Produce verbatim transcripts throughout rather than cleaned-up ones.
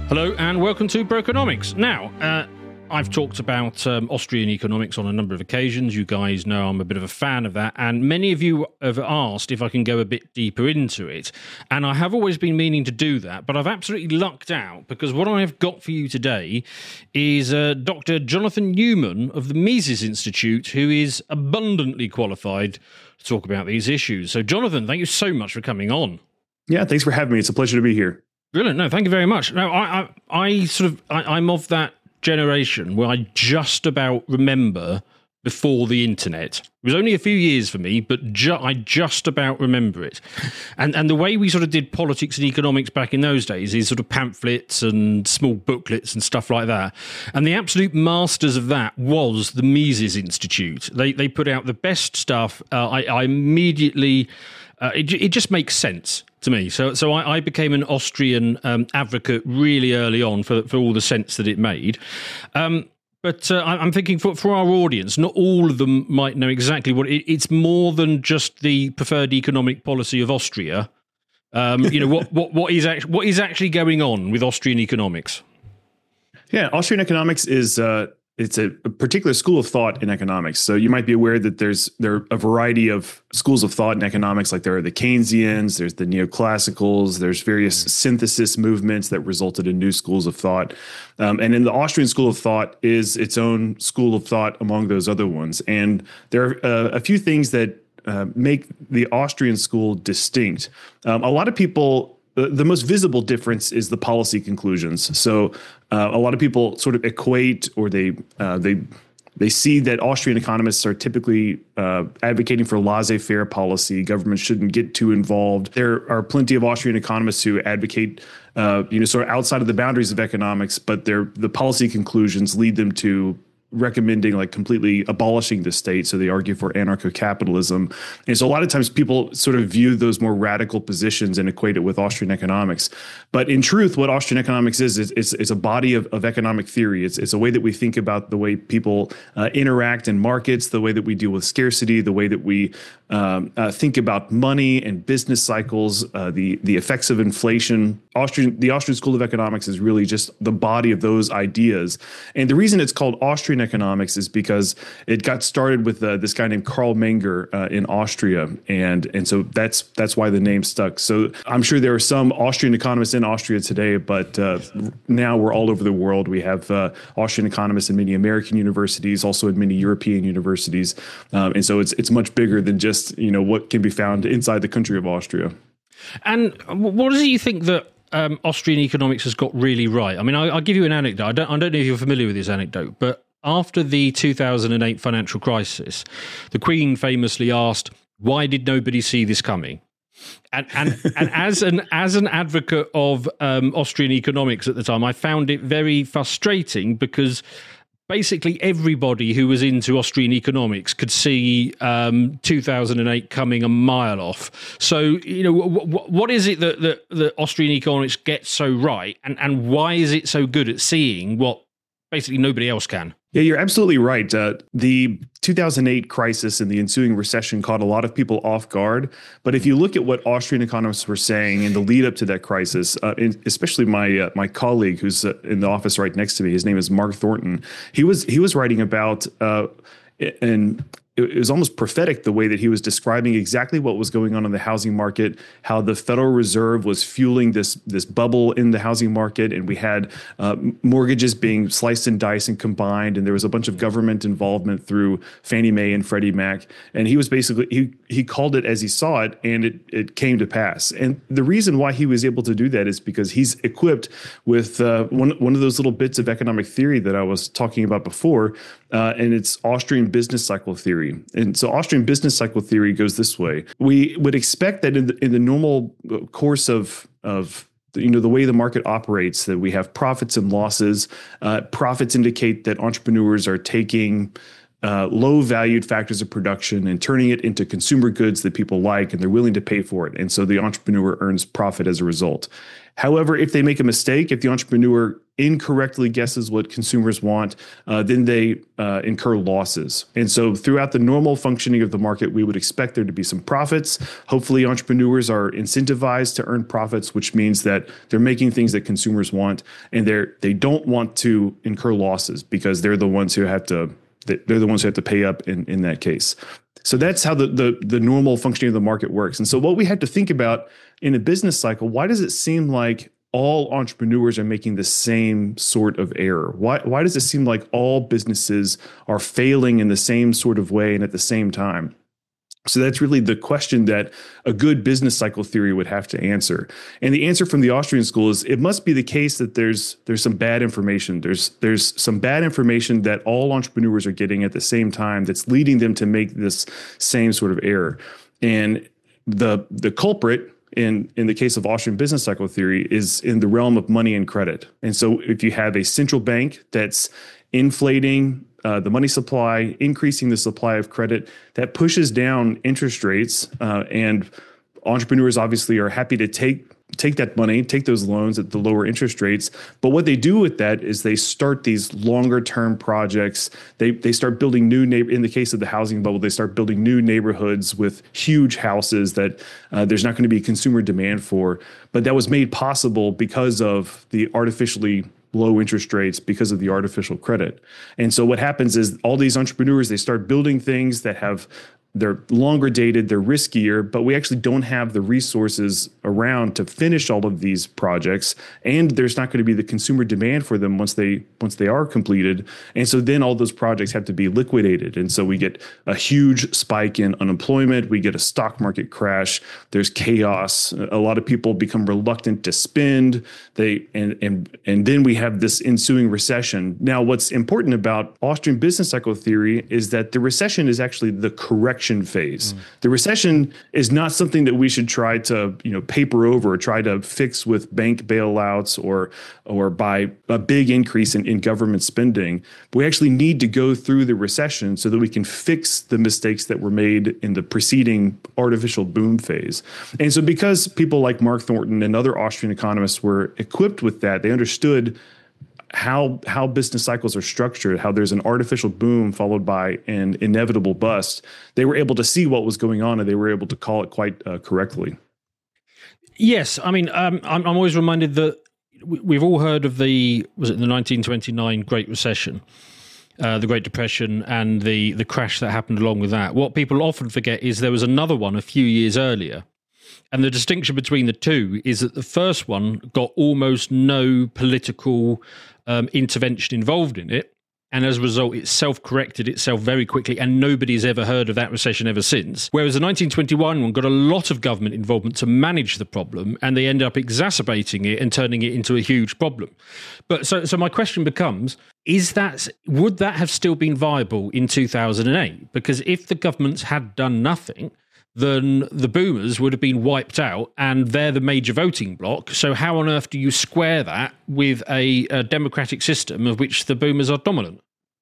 Hello and welcome to Brokenomics. Now, uh, I've talked about um, Austrian economics on a number of occasions. You guys know I'm a bit of a fan of that, and many of you have asked if I can go a bit deeper into it, and I have always been meaning to do that, but I've absolutely lucked out because what I've got for you today is uh, Doctor Jonathan Newman of the Mises Institute, who is abundantly qualified to talk about these issues. So, Jonathan, thank you so much for coming on. Yeah, thanks for having me. It's a pleasure to be here. Brilliant. No, thank you very much. Now, I, I, I sort of, I, I'm of that generation where I just about remember before the internet. It was only a few years for me, but ju- I just about remember it. And and the way we sort of did politics and economics back in those days is sort of pamphlets and small booklets and stuff like that. And the absolute masters of that was the Mises Institute. They they put out the best stuff. Uh, I, I immediately, uh, it, it just makes sense to me. So so I, I became an Austrian um, advocate really early on for, for all the sense that it made. Um, but uh, I'm thinking for, for our audience, not all of them might know exactly what it, it's more than just the preferred economic policy of Austria. Um, you know, what, what, what, is act- what is actually going on with Austrian economics? Yeah, Austrian economics is uh, it's a, a particular school of thought in economics. So you might be aware that there's there are a variety of schools of thought in economics, like there are the Keynesians, there's the neoclassicals, there's various synthesis movements that resulted in new schools of thought. Um, and in the Austrian school of thought is its own school of thought among those other ones. And there are uh, a few things that uh, make the Austrian school distinct. Um, a lot of people The, the most visible difference is the policy conclusions. So uh, a lot of people sort of equate or they uh, they they see that Austrian economists are typically uh, advocating for laissez-faire policy. Government shouldn't get too involved. There are plenty of Austrian economists who advocate, uh, you know, sort of outside of the boundaries of economics, but their the policy conclusions lead them to recommending like completely abolishing the state. So they argue for anarcho-capitalism. And so a lot of times people sort of view those more radical positions and equate it with Austrian economics. But in truth, what Austrian economics is, is it's, it's a body of, of economic theory. It's, it's a way that we think about the way people uh, interact in markets, the way that we deal with scarcity, the way that we um, uh, think about money and business cycles, uh, the, the effects of inflation. Austrian, the Austrian School of Economics is really just the body of those ideas. And the reason it's called Austrian economics is because it got started with uh, this guy named Karl Menger uh, in Austria, and and so that's that's why the name stuck. So I'm sure there are some Austrian economists in Austria today, but uh, now we're all over the world. We have uh, Austrian economists in many American universities, also in many European universities, um, and so it's it's much bigger than just you know what can be found inside the country of Austria. And what is it you think that um, Austrian economics has got really right? I mean, I, I'll give you an anecdote. I don't I don't know if you're familiar with this anecdote, but after the two thousand eight financial crisis, the Queen famously asked, "Why did nobody see this coming?" And and, and as an as an advocate of um, Austrian economics at the time, I found it very frustrating because basically everybody who was into Austrian economics could see um, two thousand eight coming a mile off. So, you know, w- w- what is it that, that, that Austrian economics gets so right, and, and why is it so good at seeing what basically nobody else can? Yeah, you're absolutely right. Uh, the two thousand eight crisis and the ensuing recession caught a lot of people off guard. But if you look at what Austrian economists were saying in the lead up to that crisis, uh, in, especially my uh, my colleague who's uh, in the office right next to me, his name is Mark Thornton. He was he was writing about uh, and. It was almost prophetic the way that he was describing exactly what was going on in the housing market, how the Federal Reserve was fueling this this bubble in the housing market, and we had uh, mortgages being sliced and diced and combined, and there was a bunch of government involvement through Fannie Mae and Freddie Mac. And he was basically he he called it as he saw it, and it it came to pass. And the reason why he was able to do that is because he's equipped with uh, one one of those little bits of economic theory that I was talking about before, uh, and it's Austrian business cycle theory. And so Austrian business cycle theory goes this way. We would expect that in the, in the normal course of, of you know, the way the market operates, that we have profits and losses. Uh, profits indicate that entrepreneurs are taking uh, low-valued factors of production and turning it into consumer goods that people like, and they're willing to pay for it. And so the entrepreneur earns profit as a result. However, if they make a mistake, if the entrepreneur incorrectly guesses what consumers want, uh, then they uh, incur losses. And so throughout the normal functioning of the market, we would expect there to be some profits. Hopefully entrepreneurs are incentivized to earn profits, which means that they're making things that consumers want, and they're they don't want to incur losses because they're the ones who have to they're the ones who have to pay up in, in that case. So that's how the, the the normal functioning of the market works. And so what we had to think about in a business cycle, why does it seem like all entrepreneurs are making the same sort of error? Why, why does it seem like all businesses are failing in the same sort of way and at the same time? So that's really the question that a good business cycle theory would have to answer. And the answer from the Austrian school is it must be the case that there's there's some bad information. There's there's some bad information that all entrepreneurs are getting at the same time that's leading them to make this same sort of error. And the the culprit in in the case of Austrian business cycle theory is in the realm of money and credit. And so if you have a central bank that's inflating uh, the money supply, increasing the supply of credit, that pushes down interest rates, uh, and entrepreneurs obviously are happy to take take that money, take those loans at the lower interest rates. But what they do with that is they start these longer term projects. They they start building new neighbor. In the case of the housing bubble, they start building new neighborhoods with huge houses that uh, there's not going to be consumer demand for. But that was made possible because of the artificially low interest rates, because of the artificial credit. And so what happens is all these entrepreneurs, they start building things that have they're longer dated, they're riskier, but we actually don't have the resources around to finish all of these projects, and there's not going to be the consumer demand for them once they once they are completed. And so then all those projects have to be liquidated. And so we get a huge spike in unemployment, we get a stock market crash, there's chaos, a lot of people become reluctant to spend, they and and and then we have this ensuing recession. Now, what's important about Austrian business cycle theory is that the recession is actually the correction phase. Mm. The recession is not something that we should try to, you know, paper over or try to fix with bank bailouts or or by a big increase in, in government spending. But we actually need to go through the recession so that we can fix the mistakes that were made in the preceding artificial boom phase. And so because people like Mark Thornton and other Austrian economists were equipped with that, they understood how how business cycles are structured, how there's an artificial boom followed by an inevitable bust. They were able to see what was going on, and they were able to call it quite uh, correctly. Yes, I mean, um, I'm, I'm always reminded that we've all heard of the, was it the nineteen twenty-nine Great Recession, uh, the Great Depression, and the, the crash that happened along with that. What people often forget is there was another one a few years earlier. And the distinction between the two is that the first one got almost no political um, intervention involved in it. And as a result, it self-corrected itself very quickly, and nobody's ever heard of that recession ever since. Whereas the nineteen twenty-one one got a lot of government involvement to manage the problem, and they ended up exacerbating it and turning it into a huge problem. But so, so my question becomes, is that, would that have still been viable in two thousand eight? Because if the governments had done nothing, then the boomers would have been wiped out, and they're the major voting bloc. So how on earth do you square that with a, a democratic system of which the boomers are dominant?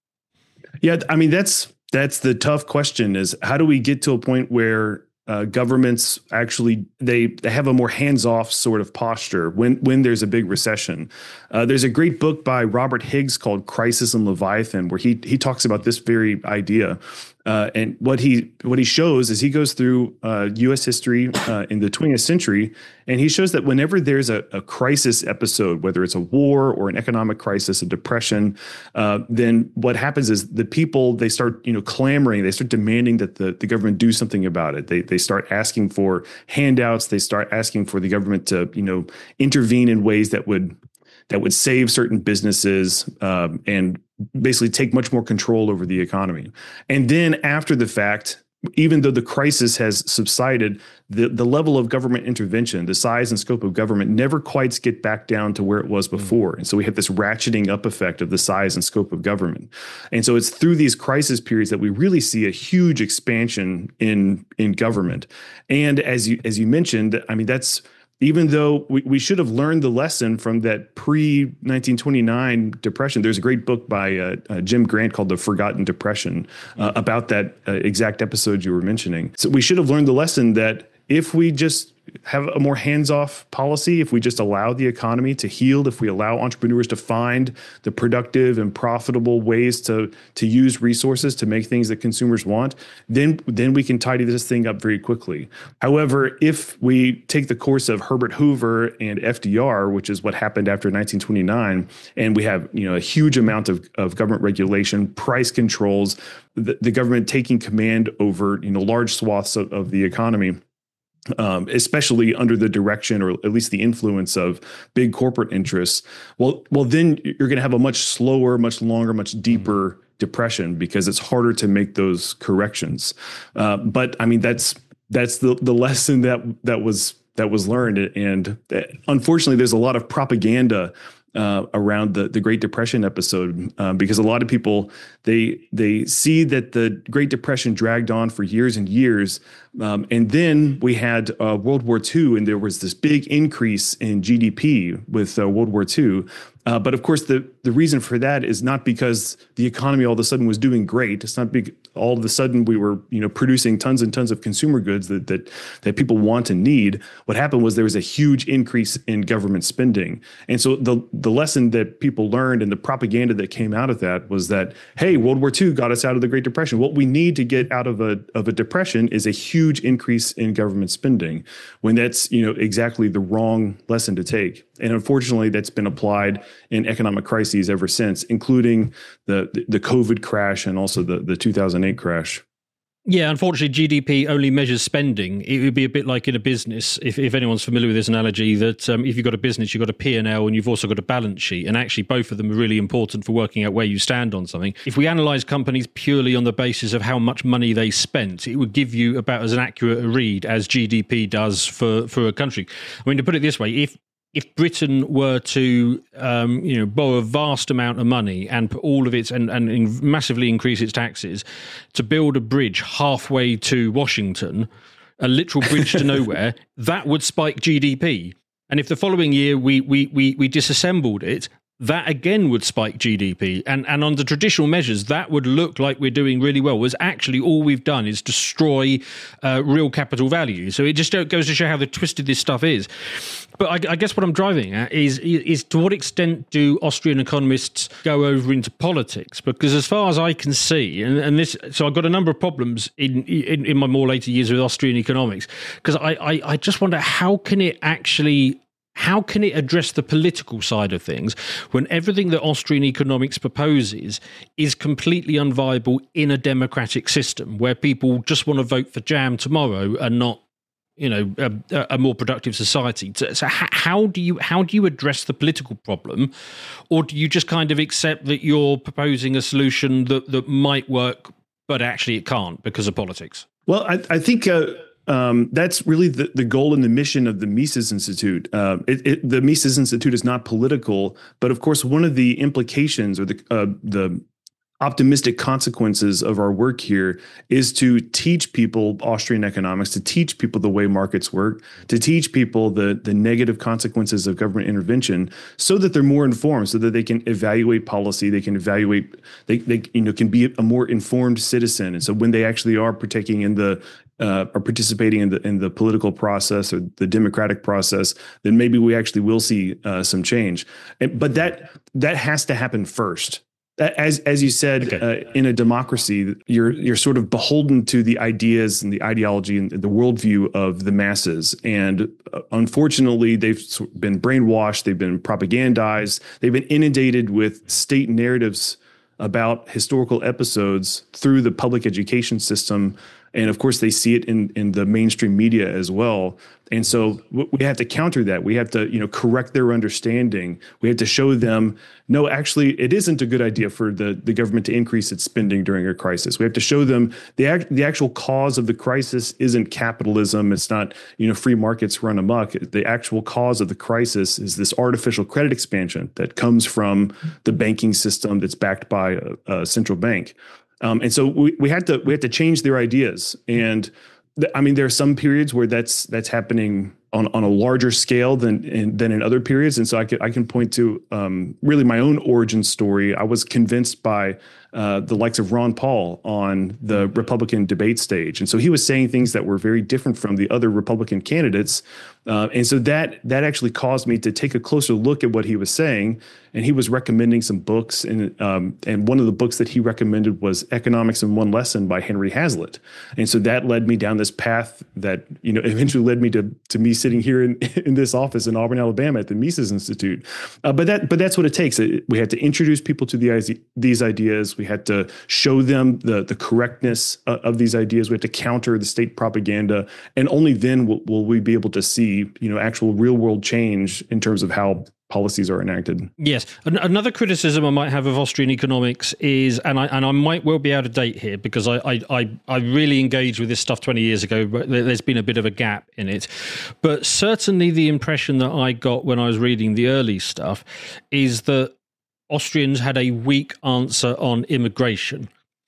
Yeah, I mean, that's that's the tough question, is how do we get to a point where uh, governments actually, they, they have a more hands-off sort of posture when, when there's a big recession. Uh, there's a great book by Robert Higgs called Crisis and Leviathan, where he he talks about this very idea. Uh, and what he what he shows is he goes through uh, U S history uh, in the twentieth century, and he shows that whenever there's a, a crisis episode, whether it's a war or an economic crisis, a depression, uh, then what happens is the people, they start, you know, clamoring, they start demanding that the, the government do something about it. They they start asking for handouts, they start asking for the government to, you know, intervene in ways that would that would save certain businesses um, and basically take much more control over the economy. And then after the fact, even though the crisis has subsided, the, the level of government intervention, the size and scope of government never quite get back down to where it was before. And so we have this ratcheting up effect of the size and scope of government. And so it's through these crisis periods that we really see a huge expansion in, in government. And as you, as you mentioned, I mean, that's, even though we, we should have learned the lesson from that pre nineteen twenty-nine depression. There's a great book by uh, uh, Jim Grant called The Forgotten Depression uh, about that uh, exact episode you were mentioning. So we should have learned the lesson that if we just have a more hands-off policy, if we just allow the economy to heal, if we allow entrepreneurs to find the productive and profitable ways to to use resources to make things that consumers want, then then we can tidy this thing up very quickly. However, if we take the course of Herbert Hoover and F D R, which is what happened after nineteen twenty-nine, and we have, you know, a huge amount of, of government regulation, price controls, the, the government taking command over, you know, large swaths of, of the economy, um, especially under the direction or at least the influence of big corporate interests, well, well, then you're going to have a much slower, much longer, much deeper depression because it's harder to make those corrections. Uh, but I mean, that's that's the the lesson that that was that was learned, and unfortunately, there's a lot of propaganda Uh, around the, the Great Depression episode, um, because a lot of people, they they see that the Great Depression dragged on for years and years. Um, and then we had uh, World War Two, and there was this big increase in G D P with uh, World War Two. Uh, but of course, the, the reason for that is not because the economy all of a sudden was doing great. It's not big. All of a sudden we were, you know, producing tons and tons of consumer goods that that that people want and need. What happened was there was a huge increase in government spending. And so the the lesson that people learned and the propaganda that came out of that was that, hey, World War Two got us out of the Great Depression. What we need to get out of a of a depression is a huge increase in government spending, when that's, you know, exactly the wrong lesson to take. And unfortunately, that's been applied in economic crises ever since, including the the COVID crash and also the, the two thousand eight crash. Yeah, unfortunately, G D P only measures spending. It would be a bit like in a business, if, if anyone's familiar with this analogy, that um, if you've got a business, you've got a P and L and you've also got a balance sheet. And actually, both of them are really important for working out where you stand on something. If we analyse companies purely on the basis of how much money they spent, it would give you about as an accurate a read as G D P does for, for a country. I mean, to put it this way, if If Britain were to, um, you know, borrow a vast amount of money and put all of its and, and in massively increase its taxes to build a bridge halfway to Washington, a literal bridge to nowhere, that would spike G D P. And if the following year we we we, we disassembled it, that again would spike G D P. And and under traditional measures, that would look like we're doing really well. Whereas actually all we've done is destroy uh, real capital value. So it just goes to show how the twisted this stuff is. But I, I guess what I'm driving at is, is to what extent do Austrian economists go over into politics? Because as far as I can see, and, and this, so I've got a number of problems in, in, in my more later years with Austrian economics, because I, I, I just wonder, how can it actually... How can it address the political side of things when everything that Austrian economics proposes is completely unviable in a democratic system where people just want to vote for jam tomorrow and not, you know, a, a more productive society? So, so how do you how do you address the political problem, or do you just kind of accept that you're proposing a solution that, that might work, but actually it can't because of politics? Well, I, I think. Uh Um, that's really the, the goal and the mission of the Mises Institute. Uh, it, it, the Mises Institute is not political, but of course, one of the implications or the uh, the optimistic consequences of our work here is to teach people Austrian economics, to teach people the way markets work, to teach people the the negative consequences of government intervention, so that they're more informed, so that they can evaluate policy, they can evaluate, they they you know can be a more informed citizen, and so when they actually are partaking in the Uh, are participating in the in the political process or the democratic process, then maybe we actually will see uh, some change. And, but that that has to happen first. As as you said, okay. uh, in a democracy, you're you're sort of beholden to the ideas and the ideology and the worldview of the masses. And uh, unfortunately, they've been brainwashed, they've been propagandized, they've been inundated with state narratives about historical episodes through the public education system. And of course, they see it in, in the mainstream media as well. And so we have to counter that. We have to, you know, correct their understanding. We have to show them, no, actually, it isn't a good idea for the, the government to increase its spending during a crisis. We have to show them the act, the actual cause of the crisis isn't capitalism. It's not, you know, free markets run amok. The actual cause of the crisis is this artificial credit expansion that comes from the banking system that's backed by a, a central bank. Um, and so we, we had to we had to change their ideas. And th- I mean, there are some periods where that's that's happening on, on a larger scale than in, than in other periods. And so I can I can point to um, really my own origin story. I was convinced by uh, the likes of Ron Paul on the Republican debate stage. And so he was saying things that were very different from the other Republican candidates. Uh, and so that that actually caused me to take a closer look at what he was saying. And he was recommending some books. And um, and one of the books that he recommended was Economics in One Lesson by Henry Hazlitt. And so that led me down this path that, you know, eventually led me to to me sitting here in, in this office in Auburn, Alabama at the Mises Institute. Uh, but that but that's what it takes. We had to introduce people to the these ideas. We had to show them the the correctness uh, of these ideas. We had to counter the state propaganda. And only then will, will we be able to see, you know, actual real world change in terms of how policies are enacted. Yes. An- another criticism I might have of Austrian economics is, and I and I might well be out of date here because I I, I, I really engaged with this stuff twenty years ago, but there's been a bit of a gap in it. But certainly the impression that I got when I was reading the early stuff is that Austrians had a weak answer on immigration.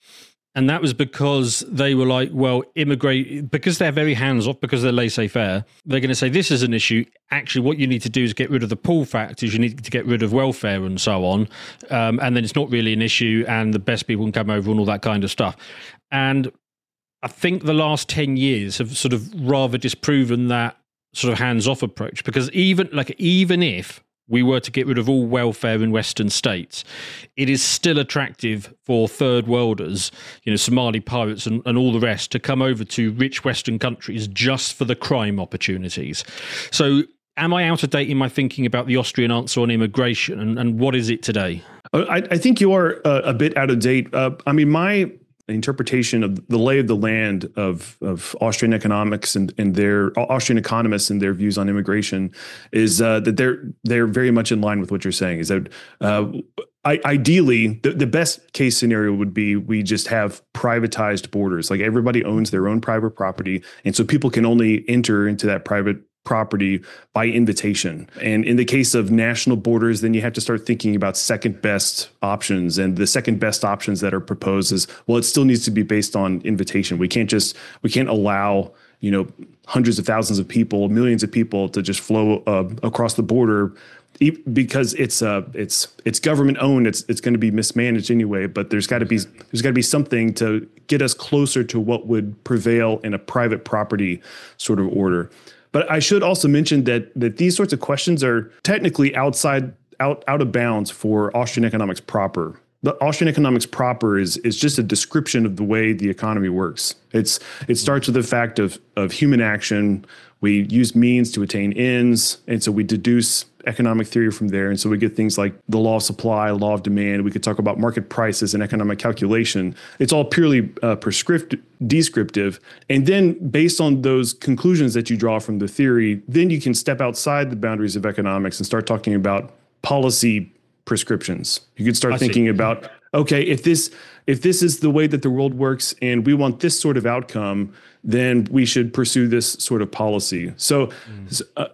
And that was because they were like, well, immigrate, because they're very hands-off, because they're laissez-faire, they're going to say this is an issue. Actually, what you need to do is get rid of the pull factors. You need to get rid of welfare and so on. Um, and then it's not really an issue and the best people can come over and all that kind of stuff. And I think the last ten years have sort of rather disproven that sort of hands-off approach, because even like even if we were to get rid of all welfare in Western states, it is still attractive for third worlders, you know, Somali pirates and, and all the rest, to come over to rich Western countries just for the crime opportunities. So am I out of date in my thinking about the Austrian answer on immigration, and, and what is it today? I, I think you are uh, a bit out of date. Uh, I mean, my interpretation of the lay of the land of of Austrian economics and, and their Austrian economists and their views on immigration is uh, that they're they're very much in line with what you're saying. Is that uh, I, ideally the, the best case scenario would be we just have privatized borders, like everybody owns their own private property, and so people can only enter into that private property by invitation. And in the case of national borders, then you have to start thinking about second best options. And the second best options that are proposed is, well, it still needs to be based on invitation. We can't just, we can't allow, you know, hundreds of thousands of people, millions of people to just flow uh, across the border because it's uh it's it's government owned. It's it's going to be mismanaged anyway. But there's got to be there's got to be something to get us closer to what would prevail in a private property sort of order. But I should also mention that that these sorts of questions are technically outside out out of bounds for Austrian economics proper. The Austrian economics proper is is just a description of the way the economy works. It's it starts with the fact of of human action. We use means to attain ends, and so we deduce economic theory from there. And so we get things like the law of supply, law of demand. We could talk about market prices and economic calculation. It's all purely uh, prescriptive, descriptive. And then based on those conclusions that you draw from the theory, then you can step outside the boundaries of economics and start talking about policy prescriptions. You could start I thinking see. about, okay, if this if this is the way that the world works and we want this sort of outcome, then we should pursue this sort of policy. So mm. uh,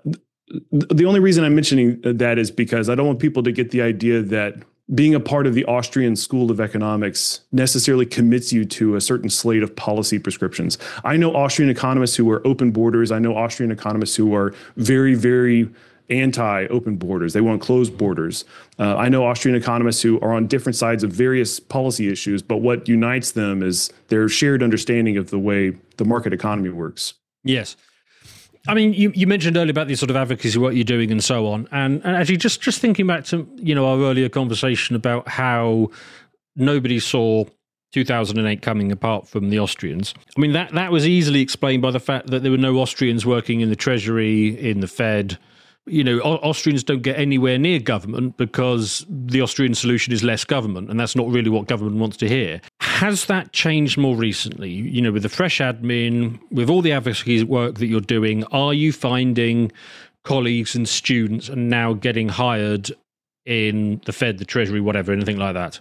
the only reason I'm mentioning that is because I don't want people to get the idea that being a part of the Austrian School of Economics necessarily commits you to a certain slate of policy prescriptions. I know Austrian economists who are open borders. I know Austrian economists who are very, very anti-open borders. They want closed borders. Uh, I know Austrian economists who are on different sides of various policy issues, but what unites them is their shared understanding of the way the market economy works. Yes. I mean, you, you mentioned earlier about the sort of advocacy work you're doing and so on. And, and actually, just, just thinking back to, you know, our earlier conversation about how nobody saw two thousand eight coming apart from the Austrians. I mean, that, that was easily explained by the fact that there were no Austrians working in the Treasury, in the Fed. You know, Austrians don't get anywhere near government because the Austrian solution is less government, and that's not really what government wants to hear. Has that changed more recently? You know, with the fresh admin, with all the advocacy work that you're doing, are you finding colleagues and students are now getting hired in the Fed, the Treasury, whatever, anything like that?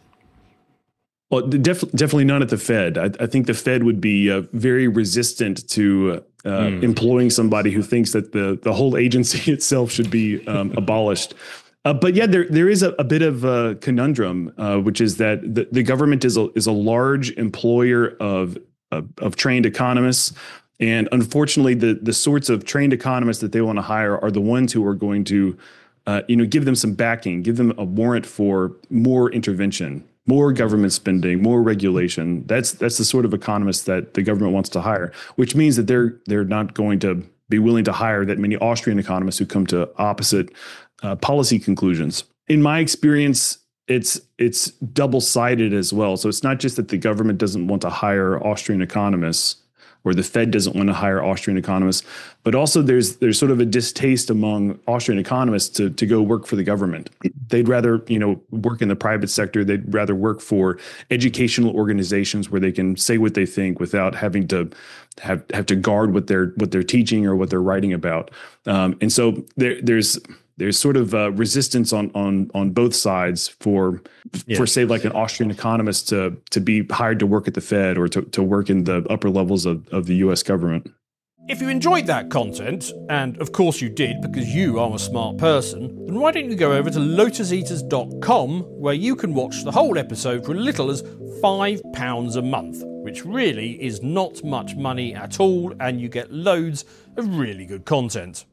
Well, def- definitely not at the Fed. I, I think the Fed would be uh, very resistant to uh, mm. employing somebody who thinks that the the whole agency itself should be um, abolished. Uh, but yeah, there there is a, a bit of a conundrum, uh, which is that the, the government is a is a large employer of of, of trained economists, and unfortunately, the the sorts of trained economists that they want to hire are the ones who are going to, uh, you know, give them some backing, give them a warrant for more intervention. more government spending, more regulation. That's that's the sort of economists that the government wants to hire, which means that they're they're not going to be willing to hire that many Austrian economists who come to opposite uh, policy conclusions. In my experience, it's it's double-sided as well. So it's not just that the government doesn't want to hire Austrian economists, or the Fed doesn't want to hire Austrian economists, but also there's there's sort of a distaste among Austrian economists to to go work for the government. They'd rather, you know, work in the private sector. They'd rather work for educational organizations where they can say what they think without having to have have to guard what they're what they're teaching or what they're writing about. Um, and so there there's there's sort of uh, resistance on on on both sides for yeah. for say like an Austrian economist to to be hired to work at the Fed or to, to work in the upper levels of, of the U S government. If you enjoyed that content, and of course you did because you are a smart person, then why don't you go over to lotus eaters dot com where you can watch the whole episode for as little as five pounds a month, which really is not much money at all, and you get loads of really good content.